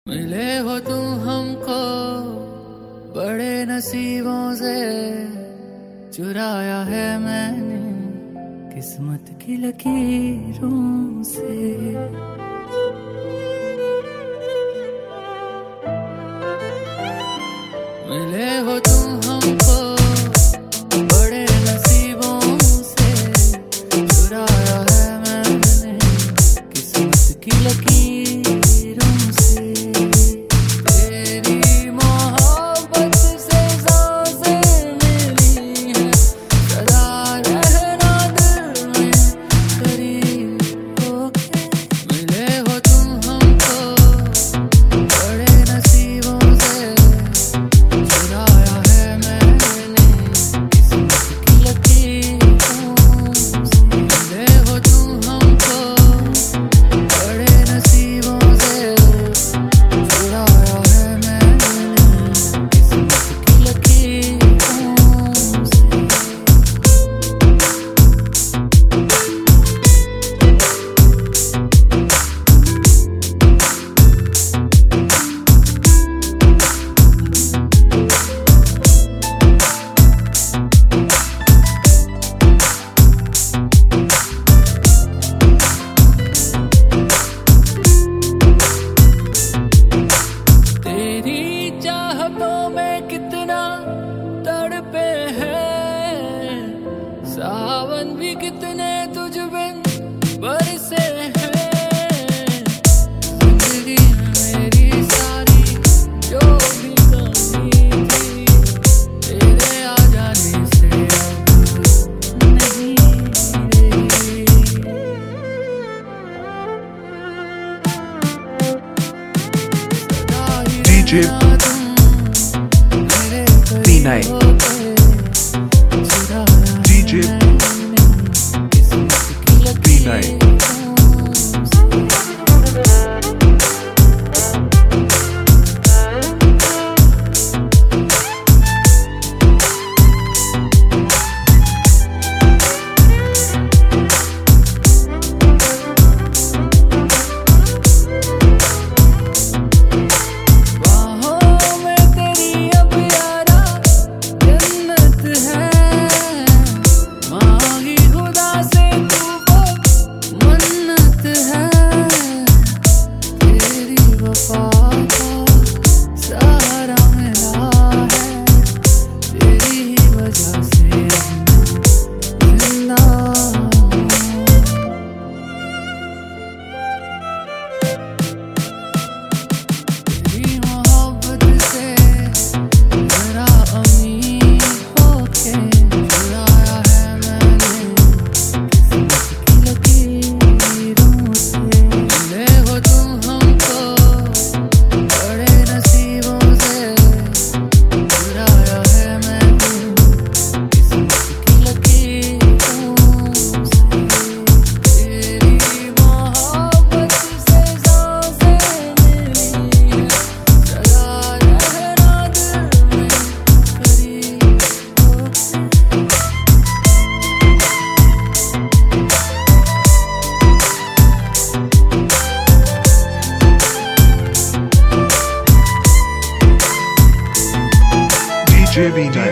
मिले हो तुम हमको बड़े नसीबों से, चुराया है मैंने किस्मत की लकीरों से। मिले हो तुम हमको बड़े नसीबों से, चुराया है मैंने किस्मत की लकीरों से। तेरी मोहब्बत से सांसें मिली हैं, सदा रहना दिल में करीब होके। मिले हो तुम हमको बड़े नसीबों से, चुराया है मैंने किस्मत की लकीरों से। मिले हो तुम हमको बड़े नसीबों से, चुराया है मैंने किस्मत की लकीरों से। तेरी चाहतों में कितना तड़पे हैं, सावन भी कितने तुझ बिन बरसे हैं। जिंदगी में मेरी सारी जो भी कमी थी, तेरे आ जाने से अब नहीं रही। DJ P9 DJ P9 बाहों में तेरी अब यारा जन्नत है, मांगी खुदा से तू वो मन्नत है। तेरी वफा का सहारा मिला है, तेरी ही वजह से अब मैं जिंदा हूँ। तेरी मोहब्बत से मेरा अमीर होके, चुराया है मैंने किस्मत की लकीरों से। मिले हो तुम हमको बड़े नसीबों से, चुराया है मैंने किस्मत की लकीरों से। तेरी मोहब्बत से सांसें मिली हैं, सदा रहना दिल में करीब होके। DJ V9